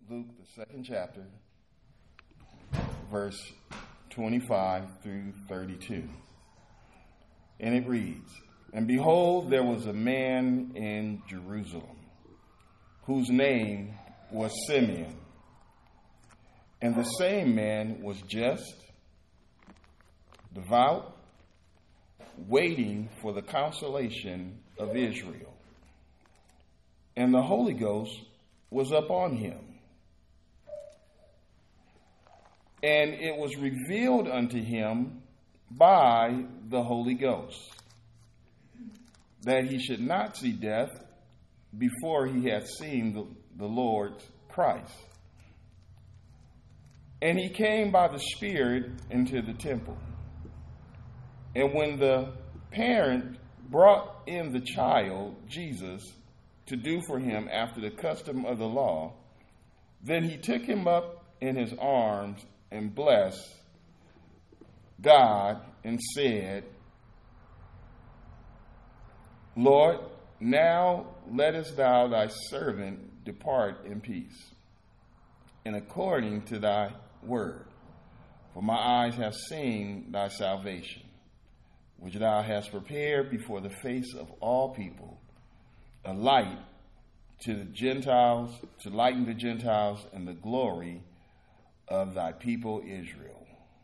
Luke, the second chapter, verse 25 through 32. And it reads, "And behold, there was a man in Jerusalem, whose name was Simeon. And the same man was just, devout, waiting for the consolation of Israel. And the Holy Ghost was upon him. And it was revealed unto him by the Holy Ghost that he should not see death before he had seen the Lord Christ. And he came by the Spirit into the temple. And when the parent brought in the child, Jesus, to do for him after the custom of the law, then he took him up in his arms and blessed God and said, Lord, now lettest thou thy servant depart in peace, and according to thy word. For my eyes have seen thy salvation, which thou hast prepared before the face of all people, a light to the Gentiles, to lighten the Gentiles, and the glory of thy people Israel."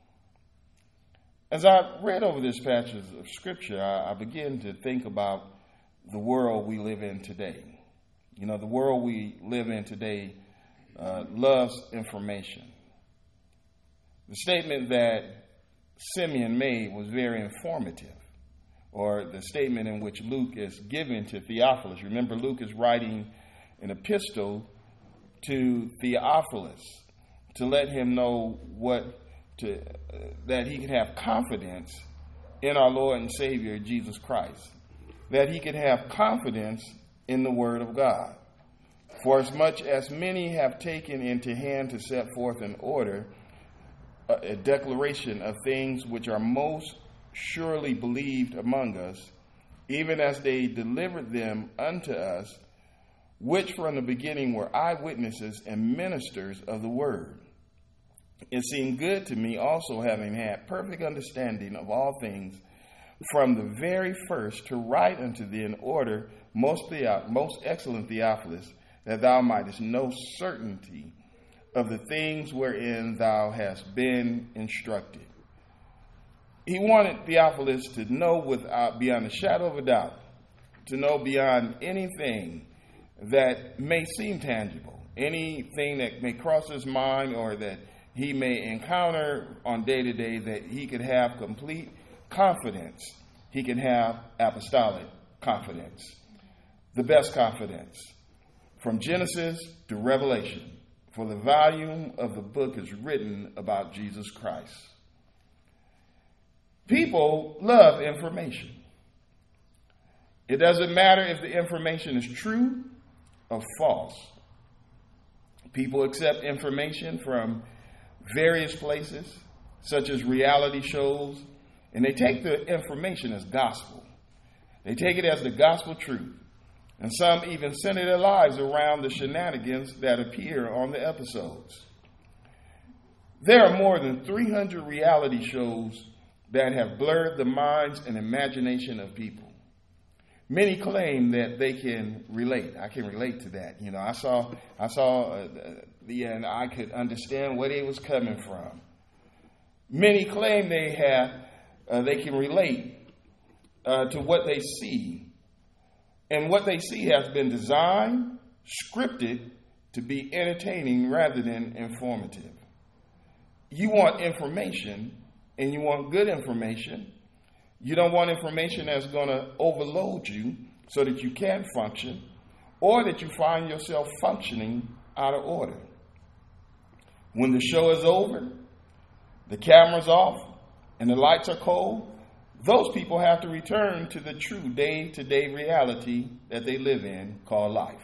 As I read over this passage of Scripture, I began to think about the world we live in today. You know, the world we live in today loves information. The statement that Simeon made was very informative, or the statement in which Luke is giving to Theophilus. Remember, Luke is writing an epistle to Theophilus to let him know that he could have confidence in our Lord and Savior, Jesus Christ, that he could have confidence in the Word of God. For as much as many have taken into hand to set forth in order a declaration of things which are most surely believed among us, even as they delivered them unto us, which from the beginning were eyewitnesses and ministers of the word. It seemed good to me also, having had perfect understanding of all things from the very first, to write unto thee in order, most excellent Theophilus, that thou mightest know certainty of the things wherein thou hast been instructed. He wanted Theophilus to know beyond a shadow of a doubt, to know beyond anything that may seem tangible, anything that may cross his mind or that he may encounter on day to day, that he could have complete confidence. He can have apostolic confidence, the best confidence, from Genesis to Revelation. For the volume of the book is written about Jesus Christ. People love information. It doesn't matter if the information is true or false. People accept information from various places, such as reality shows, and they take the information as gospel. They take it as the gospel truth. And some even center their lives around the shenanigans that appear on the episodes. There are more than 300 reality shows that have blurred the minds and imagination of people. Many claim that they can relate. I can relate to that. You know, I saw, and I could understand where they was coming from. Many claim they can relate to what they see. And what they see has been designed, scripted to be entertaining rather than informative. You want information, and you want good information. You don't want information that's going to overload you so that you can't function, or that you find yourself functioning out of order. When the show is over, the camera's off, and the lights are cold, those people have to return to the true day-to-day reality that they live in, called life.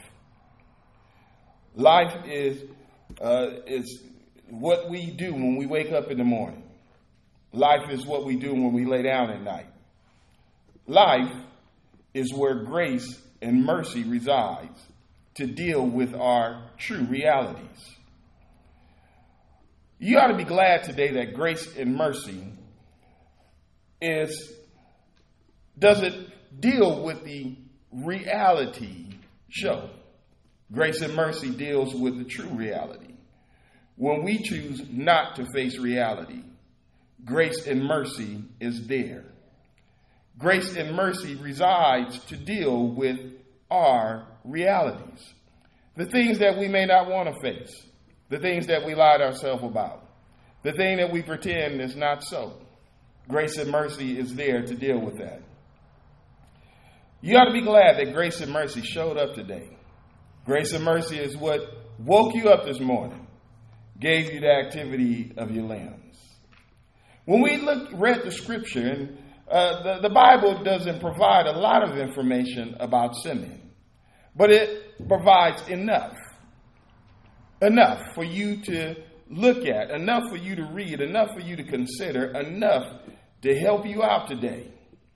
Life is what we do when we wake up in the morning. Life is what we do when we lay down at night. Life is where grace and mercy resides to deal with our true realities. You ought to be glad today that grace and mercy doesn't deal with the reality show. Grace and mercy deals with the true reality. When we choose not to face reality, grace and mercy is there. Grace and mercy resides to deal with our realities. The things that we may not want to face. The things that we lied ourselves about. The thing that we pretend is not so. Grace and mercy is there to deal with that. You ought to be glad that grace and mercy showed up today. Grace and mercy is what woke you up this morning, gave you the activity of your limbs. When we read the scripture, and the Bible doesn't provide a lot of information about Simeon, but it provides enough for you to look at, enough for you to read, enough for you to consider, enough to help you out today.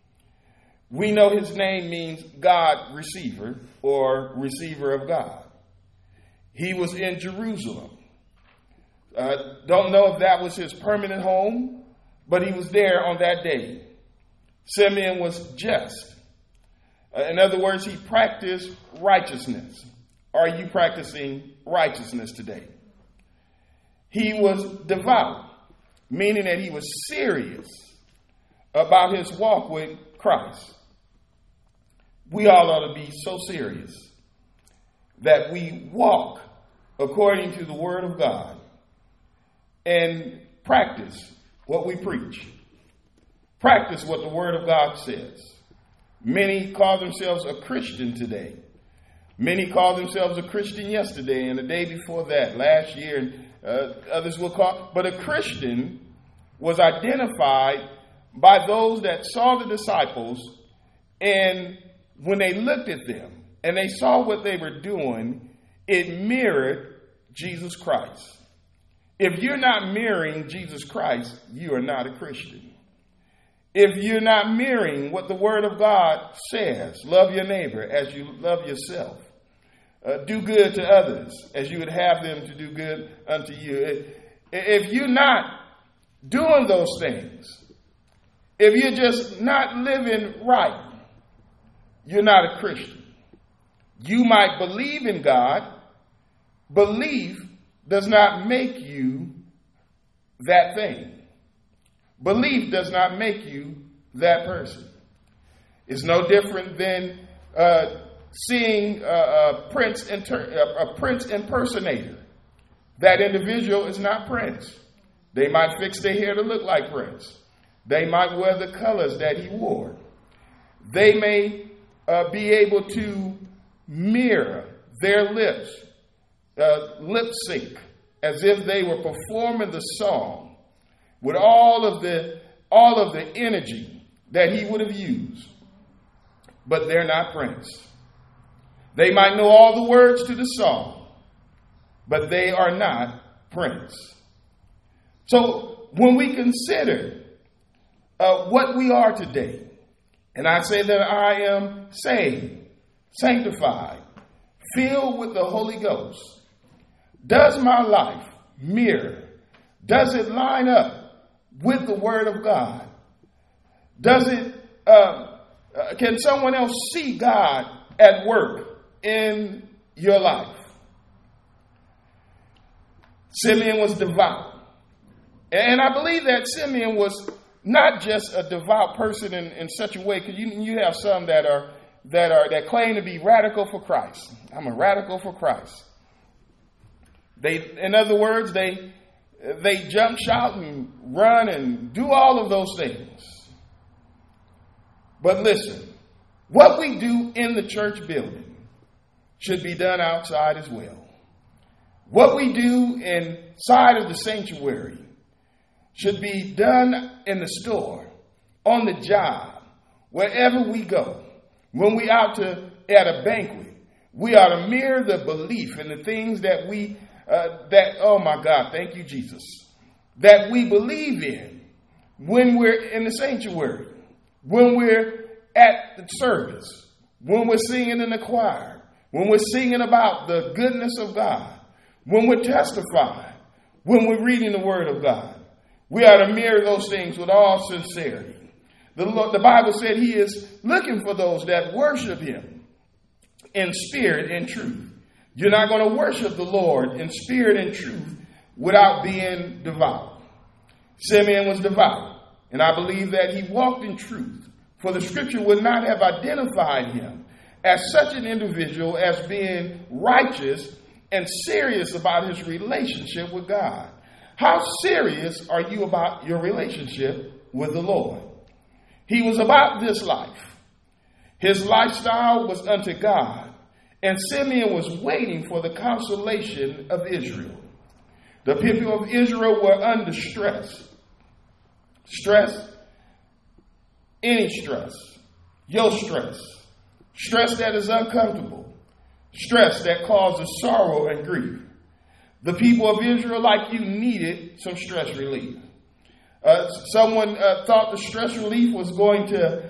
We know his name means God receiver or receiver of God. He was in Jerusalem. Don't know if that was his permanent home, but he was there on that day. Simeon was just. In other words, he practiced righteousness. Are you practicing righteousness today? He was devout, meaning that he was serious about his walk with Christ. We all ought to be so serious that we walk according to the word of God and practice what we preach. Practice what the word of God says. Many call themselves a Christian today. Many call themselves a Christian yesterday and the day before that, last year, and others will call. But a Christian was identified by those that saw the disciples, and when they looked at them and they saw what they were doing, it mirrored Jesus Christ. If you're not mirroring Jesus Christ, you are not a Christian. If you're not mirroring what the Word of God says, love your neighbor as you love yourself. Do good to others as you would have them to do good unto you. If you're not doing those things, if you're just not living right, you're not a Christian. You might believe in God. Belief does not make you that thing. Belief does not make you that person. It's no different than seeing a Prince impersonator. That individual is not Prince. They might fix their hair to look like Prince. They might wear the colors that he wore. They may be able to mirror their lips, lip sync, as if they were performing the song with all of the energy that he would have used. But they're not Prince. They might know all the words to the song, but they are not Prince. So when we consider what we are today, and I say that I am saved, sanctified, filled with the Holy Ghost, does my life mirror? Does it line up with the Word of God? Does it? Can someone else see God at work in your life? Simeon was devout. And I believe that Simeon was not just a devout person in such a way, because you have some that claim to be radical for Christ. I'm a radical for Christ. In other words, they jump, shout, and run and do all of those things. But listen, what we do in the church building should be done outside as well. What we do inside of the sanctuary should be done in the store, on the job, wherever we go. When we out at a banquet, we ought to mirror the belief and the things that oh my God, thank you, Jesus, that we believe in when we're in the sanctuary, when we're at the service, when we're singing in the choir, when we're singing about the goodness of God, when we're testifying, when we're reading the Word of God. We are to mirror those things with all sincerity. The Bible said he is looking for those that worship him in spirit and truth. You're not going to worship the Lord in spirit and truth without being devout. Simeon was devout, and I believe that he walked in truth, for the scripture would not have identified him as such an individual as being righteous and serious about his relationship with God. How serious are you about your relationship with the Lord? He was about this life. His lifestyle was unto God, and Simeon was waiting for the consolation of Israel. The people of Israel were under stress. Stress, any stress, your stress, stress that is uncomfortable, stress that causes sorrow and grief. The people of Israel, like you, needed some stress relief. Someone thought the stress relief was going to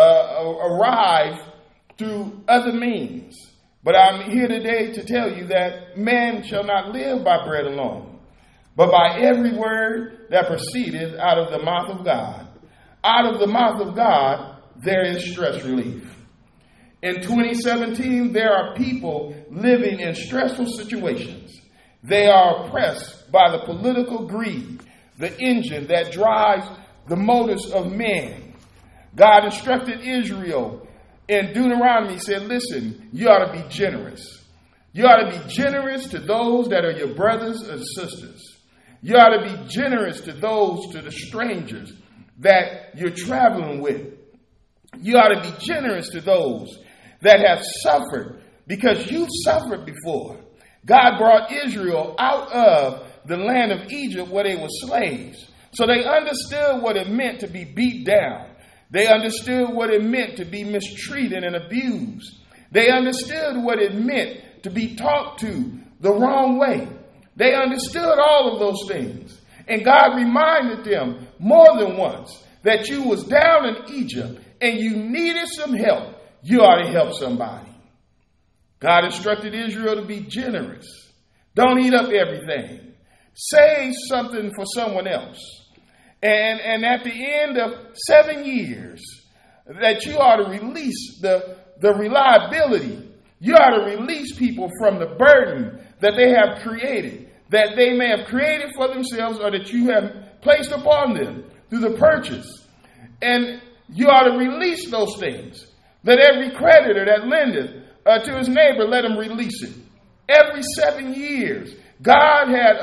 arrive through other means. But I'm here today to tell you that man shall not live by bread alone, but by every word that proceedeth out of the mouth of God. Out of the mouth of God, there is stress relief. In 2017, there are people living in stressful situations. They are oppressed by the political greed, the engine that drives the motives of men. God instructed Israel in Deuteronomy, said, listen, you ought to be generous. You ought to be generous to those that are your brothers and sisters. You ought to be generous to the strangers that you're traveling with. You ought to be generous to those that have suffered, because you've suffered before. God brought Israel out of the land of Egypt where they were slaves. So they understood what it meant to be beat down. They understood what it meant to be mistreated and abused. They understood what it meant to be talked to the wrong way. They understood all of those things. And God reminded them more than once that you was down in Egypt and you needed some help. You ought to help somebody. God instructed Israel to be generous. Don't eat up everything. Save something for someone else. And at the end of 7 years, that you ought to release the reliability. You ought to release people from the burden that they have created, that they may have created for themselves or that you have placed upon them through the purchase. And you ought to release those things. Let every creditor that lendeth to his neighbor, let him release it. Every 7 years, God had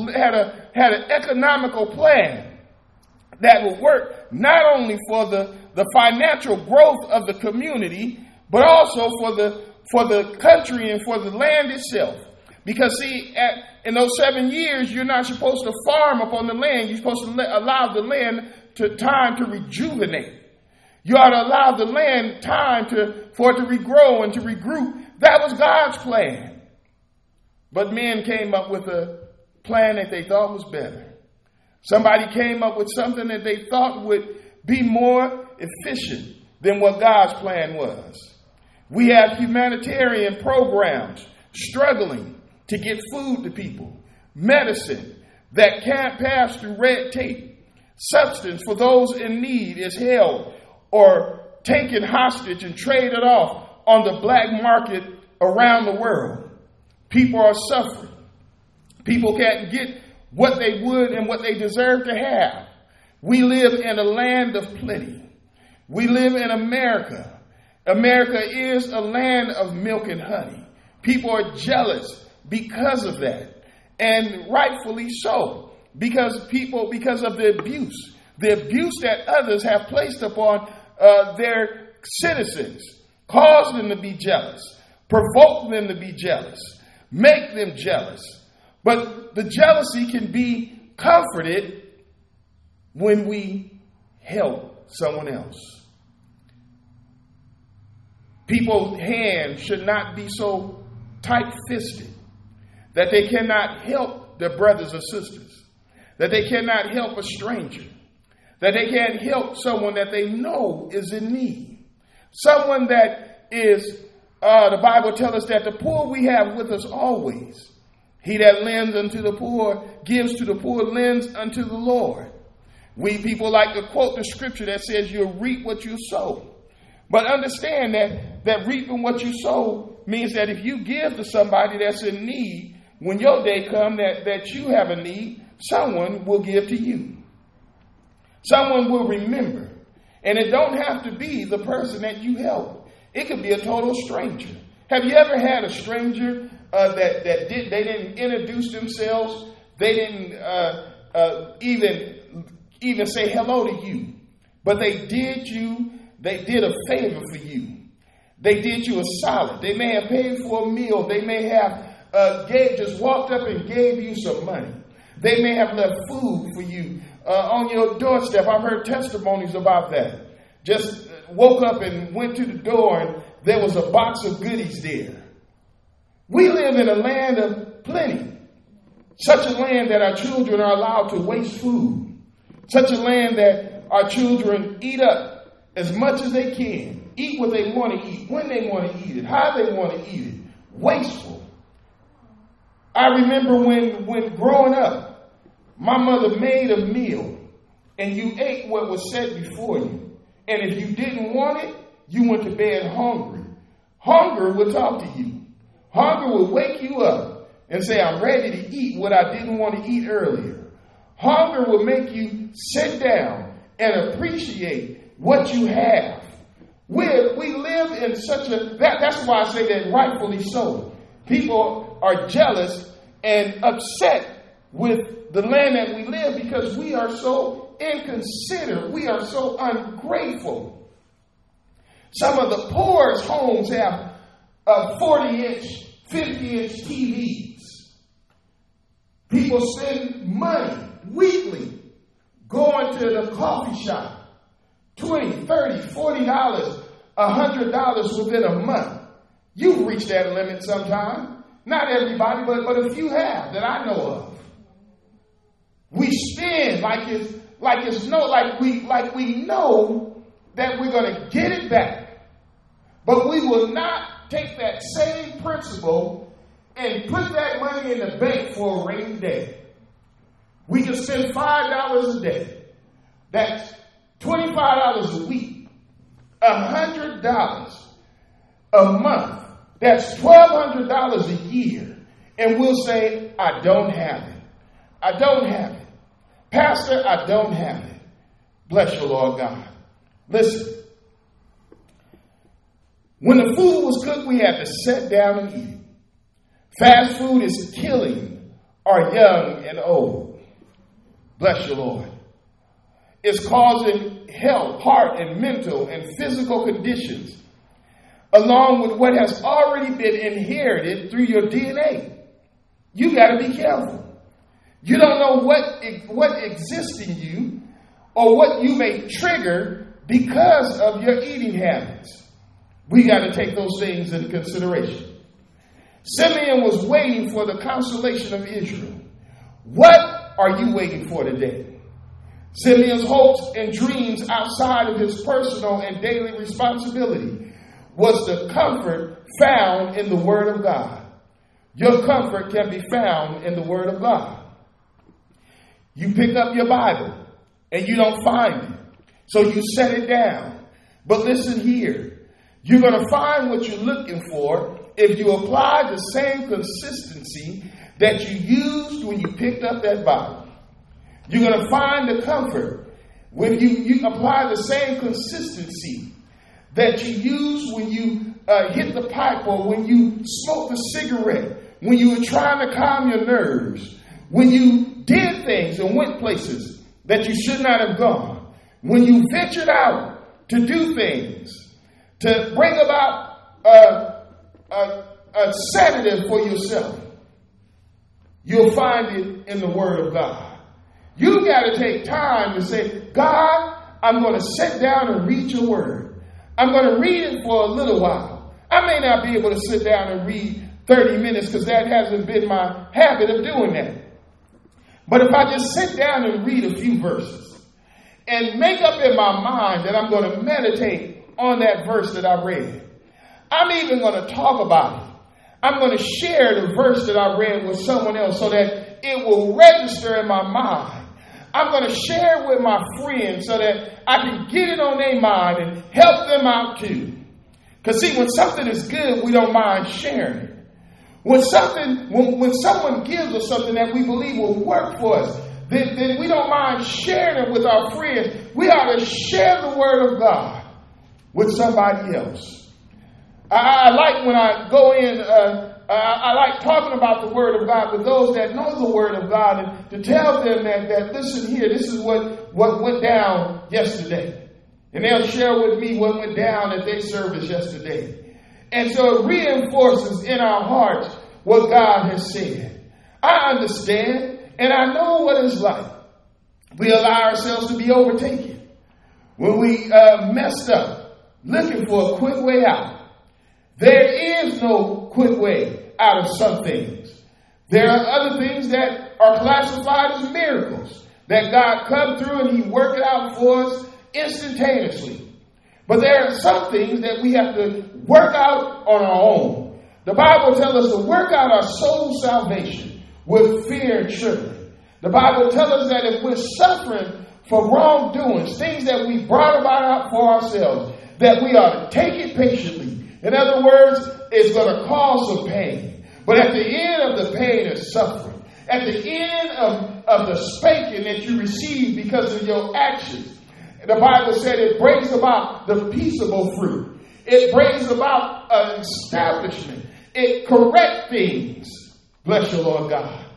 an economical plan that would work not only for the financial growth of the community, but also for the country and for the land itself. Because see, in those 7 years, you're not supposed to farm upon the land. You're supposed to allow the land time to rejuvenate. You ought to allow the land time for it to regrow and to regroup. That was God's plan. But men came up with a plan that they thought was better. Somebody came up with something that they thought would be more efficient than what God's plan was. We have humanitarian programs struggling to get food to people, medicine that can't pass through red tape, substance for those in need is held or taken hostage and traded off on the black market around the world. People are suffering. People can't get what they would and what they deserve to have. We live in a land of plenty. We live in America. America is a land of milk and honey. People are jealous because of that. And rightfully so. Because of the abuse that others have placed upon their citizens, cause them to be jealous, provoke them to be jealous, make them jealous. But the jealousy can be comforted when we help someone else. People's hands should not be so tight-fisted that they cannot help their brothers or sisters, that they cannot help a stranger, that they can't help someone that they know is in need. Someone that is, the Bible tells us that the poor we have with us always. He that lends unto the poor, gives to the poor, lends unto the Lord. We people like to quote the scripture that says you'll reap what you sow. But understand that reaping what you sow means that if you give to somebody that's in need, when your day comes that you have a need, someone will give to you. Someone will remember. And it don't have to be the person that you help. It could be a total stranger. Have you ever had a stranger that they didn't introduce themselves? They didn't even say hello to you. But they did a favor for you. They did you a solid. They may have paid for a meal. They may have just walked up and gave you some money. They may have left food for you on your doorstep. I've heard testimonies about that. Just woke up and went to the door and there was a box of goodies there. We live in a land of plenty. Such a land that our children are allowed to waste food. Such a land that our children eat up as much as they can. Eat what they want to eat, when they want to eat it, how they want to eat it. Wasteful. I remember when growing up, my mother made a meal and you ate what was set before you. And if you didn't want it, you went to bed hungry. Hunger would talk to you. Hunger would wake you up and say, I'm ready to eat what I didn't want to eat earlier. Hunger will make you sit down and appreciate what you have. We live in such a... That's why I say that rightfully so. People are jealous and upset with the land that we live because we are so inconsiderate. We are so ungrateful. Some of the poorest homes have 40-inch, 50-inch TVs. People spend money weekly going to the coffee shop. $20, $30, $40, $100 within a month. You've reached that limit sometime. Not everybody, but a few have that I know of. We spend like we know that we're going to get it back. But we will not take that same principle and put that money in the bank for a rainy day. We can spend $5 a day. That's $25 a week. $100 a month. That's $1,200 a year. And we'll say, I don't have it. I don't have it. Pastor, I don't have it. Bless you, Lord God. Listen. When the food was cooked, we had to sit down and eat it. Fast food is killing our young and old. Bless you, Lord. It's causing health, heart, and mental and physical conditions, along with what has already been inherited through your DNA. You got to be careful. You don't know what exists in you or what you may trigger because of your eating habits. We got to take those things into consideration. Simeon was waiting for the consolation of Israel. What are you waiting for today? Simeon's hopes and dreams outside of his personal and daily responsibility was the comfort found in the Word of God. Your comfort can be found in the Word of God. You pick up your Bible and you don't find it, so you set it down. But listen here, you're going to find what you're looking for if you apply the same consistency that you used when you picked up that Bible. You're going to find the comfort when you apply the same consistency that you use when you hit the pipe or when you smoke a cigarette, when you were trying to calm your nerves, when you did things and went places that you should not have gone, when you ventured out to do things, to bring about a sedative for yourself. You'll find it in the Word of God. You got to take time to say, God, I'm going to sit down and read your Word. I'm going to read it for a little while. I may not be able to sit down and read 30 minutes because that hasn't been my habit of doing that. But if I just sit down and read a few verses and make up in my mind that I'm going to meditate on that verse that I read, I'm even going to talk about it. I'm going to share the verse that I read with someone else so that it will register in my mind. I'm going to share it with my friends so that I can get it on their mind and help them out too. Because see, when something is good, we don't mind sharing it. When someone gives us something that we believe will work for us, then we don't mind sharing it with our friends. We ought to share the word of God with somebody else. I like when I go in, I like talking about the word of God with those that know the word of God and to tell them that listen here, this is what went down yesterday. And they'll share with me what went down at their service yesterday. And so it reinforces in our hearts what God has said. I understand and I know what it's like. We allow ourselves to be overtaken. When we messed up, looking for a quick way out. There is no quick way out of some things. There are other things that are classified as miracles that God come through and he worked it out for us instantaneously. But there are some things that we have to work out on our own. The Bible tells us to work out our soul salvation with fear and trembling. The Bible tells us that if we're suffering for wrongdoings, things that we brought about for ourselves, that we ought to take it patiently. In other words, it's going to cause some pain. But at the end of the pain is suffering. At the end of the spanking that you receive because of your actions, the Bible said it brings about the peaceable fruit. It brings about an establishment. It corrects things. Bless you, Lord God.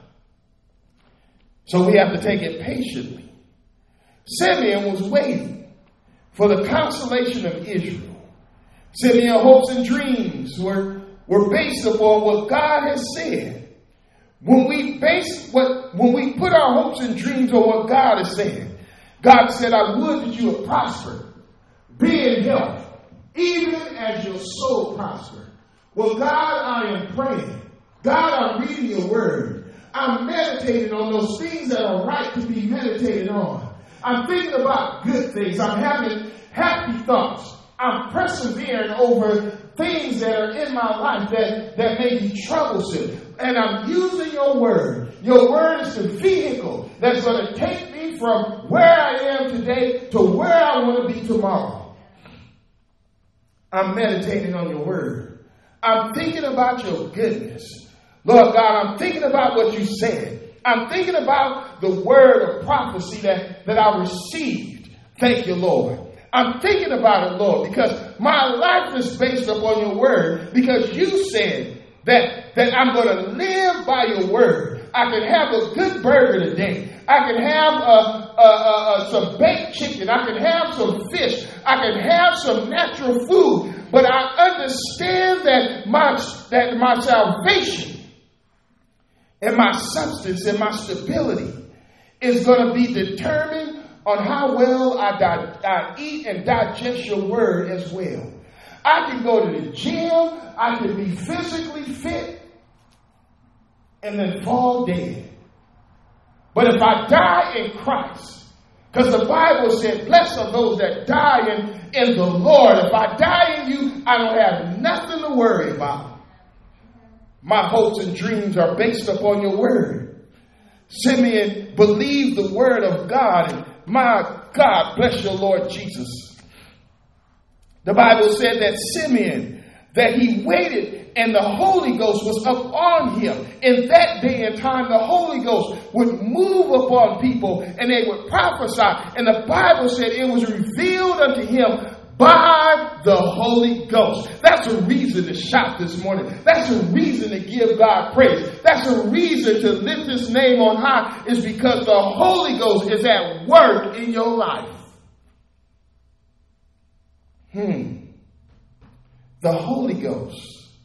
So we have to take it patiently. Simeon was waiting for the consolation of Israel. Simeon's hopes and dreams were based upon what God has said. When we put our hopes and dreams on what God has said, God said, I would that you would prosper, be in health, even as your soul prosper. Well, God, I am praying. God, I'm reading your word. I'm meditating on those things that are right to be meditated on. I'm thinking about good things. I'm having happy thoughts. I'm persevering over things that are in my life that may be troublesome. And I'm using your word. Your word is the vehicle that's going to take me from where I am today to where I want to be tomorrow. I'm meditating on your word. I'm thinking about your goodness. Lord God, I'm thinking about what you said. I'm thinking about the word of prophecy that I received. Thank you, Lord. I'm thinking about it, Lord, because my life is based upon your word, because you said that I'm going to live by your word. I can have a good burger today. I can have some baked chicken. I can have some fish. I can have some natural food. But I understand that my salvation and my substance and my stability is going to be determined on how well I eat and digest your word as well. I can go to the gym, I can be physically fit, and then fall dead. But if I die in Christ, because the Bible said, blessed are those that die in the Lord. If I die in you, I don't have nothing to worry about. My hopes and dreams are based upon your word. Simeon believed the word of God, and my God, bless your Lord Jesus. The Bible said that Simeon, that he waited and the Holy Ghost was upon him. In that day and time, the Holy Ghost would move upon people and they would prophesy. And the Bible said it was revealed unto him by the Holy Ghost. That's a reason to shout this morning. That's a reason to give God praise. That's a reason to lift his name on high, is because the Holy Ghost is at work in your life. The Holy Ghost.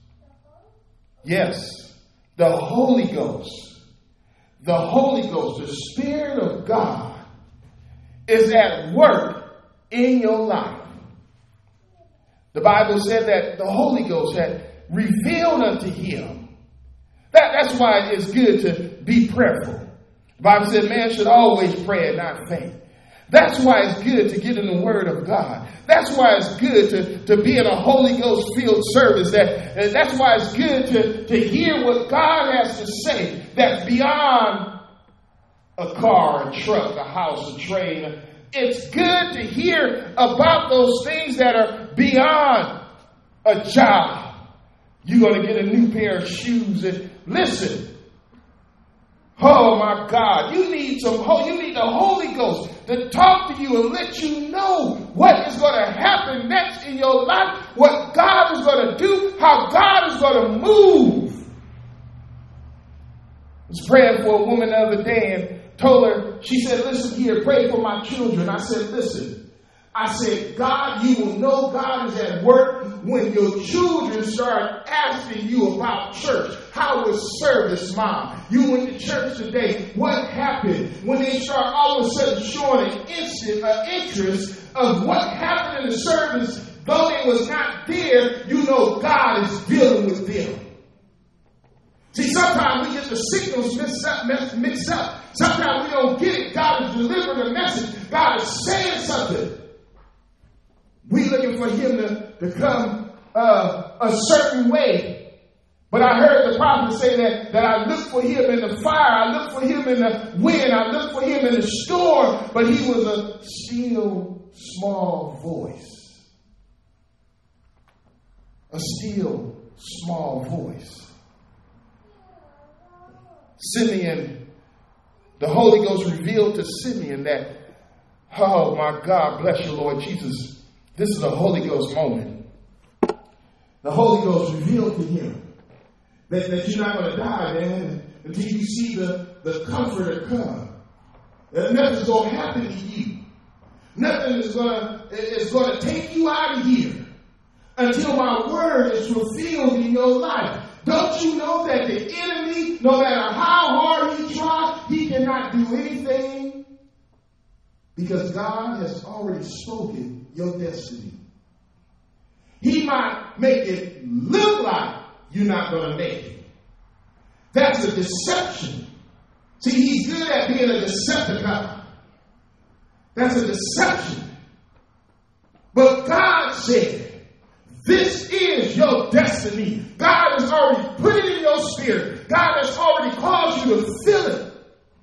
Yes, the Holy Ghost. The Holy Ghost, the Spirit of God, is at work in your life. The Bible said that the Holy Ghost had revealed unto him. That's why it's good to be prayerful. The Bible said man should always pray and not faint. That's why it's good to get in the Word of God. That's why it's good to be in a Holy Ghost filled service. That's why it's good to hear what God has to say that's beyond a car, a truck, a house, a train. It's good to hear about those things that are beyond a job. You're going to get a new pair of shoes. And listen. Oh my God, you need the Holy Ghost to talk to you and let you know what is going to happen next in your life, what God is going to do, how God is going to move. I was praying for a woman the other day and told her, she said, listen here, pray for my children. I said, listen. I said, God, you will know God is at work when your children start asking you about church. How was service, Mom? You went to church today. What happened? When they start all of a sudden showing an interest of what happened in the service, though they was not there, you know God is dealing with them. See, sometimes we get the signals mixed up. Sometimes we don't get it. God is delivering a message. God is saying something. We looking for him to come a certain way. But I heard the prophet say that I look for him in the fire. I look for him in the wind. I look for him in the storm. But he was a still small voice. A still small voice. Simeon, the Holy Ghost revealed to Simeon that, oh my God, bless you, Lord Jesus. This is a Holy Ghost moment. The Holy Ghost revealed to him that you're not going to die, man, until you see the Comforter come. That nothing's going to happen to you. Nothing is going to take you out of here until my word is fulfilled in your life. Don't you know that the enemy, no matter how hard he tries, he cannot do anything? Because God has already spoken your destiny. He might make it look like you're not going to make it. That's a deception. See, he's good at being a Decepticon. That's a deception. But God said, this is your destiny. God has already put it in your spirit. God has already caused you to feel it.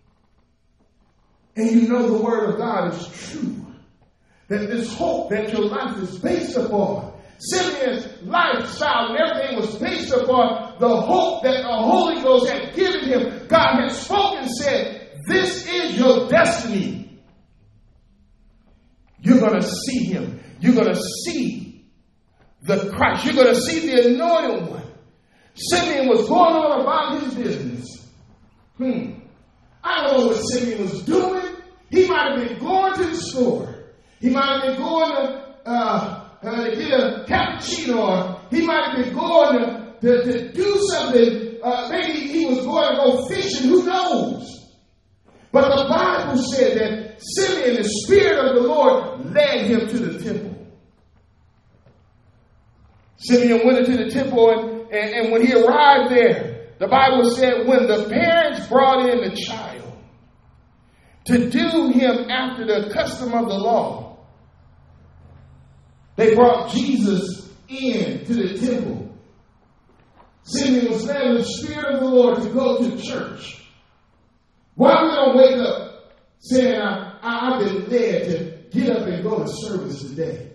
And you know the word of God is true. That this hope that your life is based upon. Simeon's lifestyle and everything was based upon the hope that the Holy Ghost had given him. God had spoken and said, this is your destiny. You're going to see him. You're going to see the Christ. You're going to see the anointed one. Simeon was going on about his business. I don't know what Simeon was doing. He might have been going to the store. He might have been going to get a cappuccino. Or he might have been going to do something. Maybe he was going to go fishing. Who knows? But the Bible said that Simeon, the Spirit of the Lord, led him to the temple. Simeon went into the temple, and when he arrived there, the Bible said when the parents brought in the child to do him after the custom of the law, they brought Jesus in to the temple. Simeon was led in the Spirit of the Lord to go to church. Why we don't wake up saying, I've been led to get up and go to service today?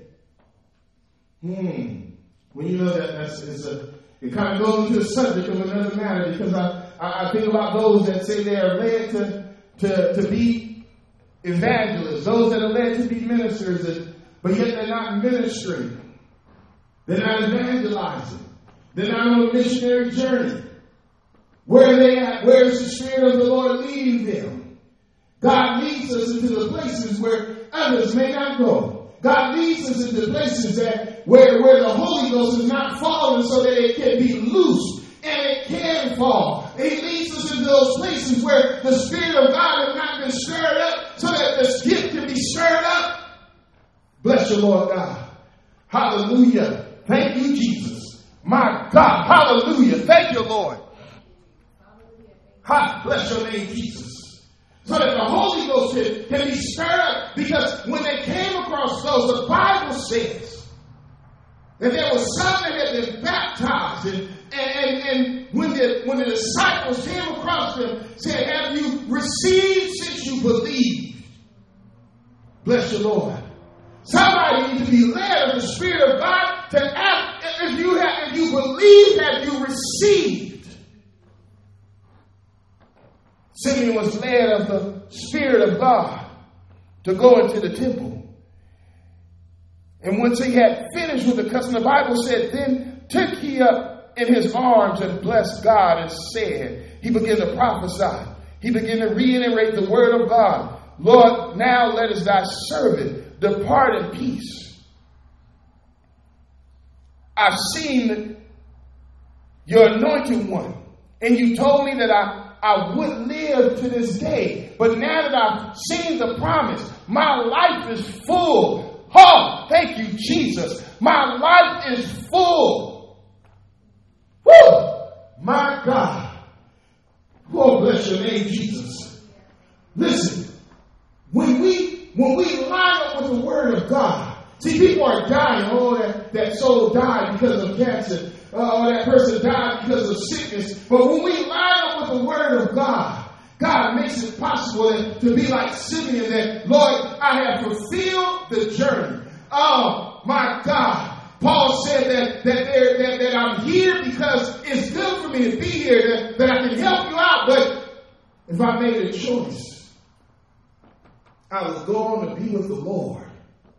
When you know that it kind of goes into the subject of another matter, because I think about those that say they are led to be evangelists, those that are led to be ministers, but yet they're not ministering. They're not evangelizing. They're not on a missionary journey. Where are they at? Where is the Spirit of the Lord leading them? God leads us into the places where others may not go. God leads us into places where the Holy Ghost is not falling so that it can be loose and it can fall. He leads us into those places where the Spirit of God has not been stirred up so that this gift can be stirred up. Bless you, Lord God. Hallelujah. Thank you, Jesus. My God. Hallelujah. Thank you, Lord. Bless your name, Jesus. so that the Holy Ghost can be stirred up. Because when they came across those, the Bible says that there was some that had been baptized. And when the disciples came across them, said, have you received since you believed? Bless the Lord. Somebody needs to be led of the Spirit of God to ask if you believe that you received. Simeon was led of the Spirit of God to go into the temple. And once he had finished with the custom, the Bible said, then took he up in his arms and blessed God and said, he began to prophesy. He began to reiterate the word of God. Lord, now let us thy servant depart in peace. I've seen your anointed one, and you told me that I would live to this day. But now that I've seen the promise, my life is full. Oh, thank you, Jesus. My life is full. Woo! My God. Oh, bless your name, Jesus. Listen, when we line up with the word of God, see, people are dying. Oh, that soul died because of cancer. Oh, that person died because of sickness. But when we line up with the word of God, God makes it possible to be like Simeon, that, Lord, I have fulfilled the journey. Oh, my God. Paul said that I'm here because it's good for me to be here, that I can help you out. But if I made a choice, I was going to be with the Lord.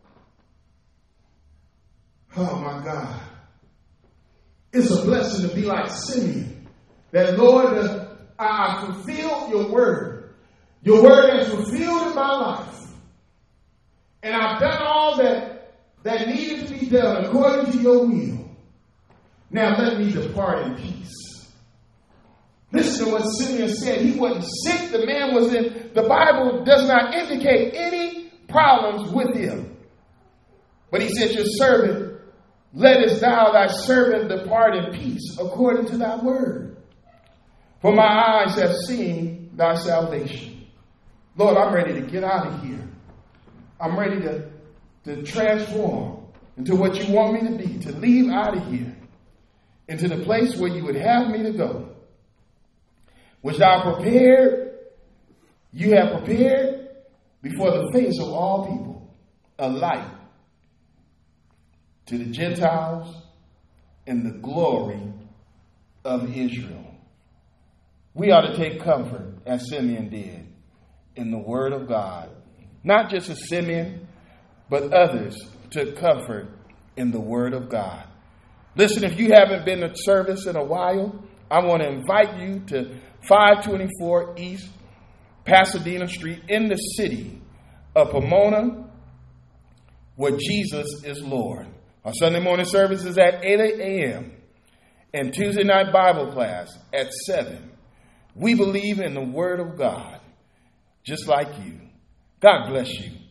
Oh, my God. It's a blessing to be like Simeon. That, Lord, I fulfilled your word. Your word has fulfilled in my life. And I've done all that needed to be done according to your will. Now let me depart in peace. Listen to what Simeon said. He wasn't sick. The man was in. The Bible does not indicate any problems with him. But he said, your servant, lettest thou thy servant depart in peace according to thy word. For my eyes have seen thy salvation. Lord, I'm ready to get out of here. I'm ready to transform into what you want me to be, to leave out of here into the place where you would have me to go. Which thou prepared, you have prepared before the face of all people, a light to the Gentiles and the glory of Israel. We ought to take comfort, as Simeon did, in the word of God. Not just as Simeon, but others took comfort in the word of God. Listen, if you haven't been to service in a while, I want to invite you to 524 East Pasadena Street in the city of Pomona, where Jesus is Lord. Our Sunday morning service is at 8 a.m. and Tuesday night Bible class at 7. We believe in the word of God, just like you. God bless you.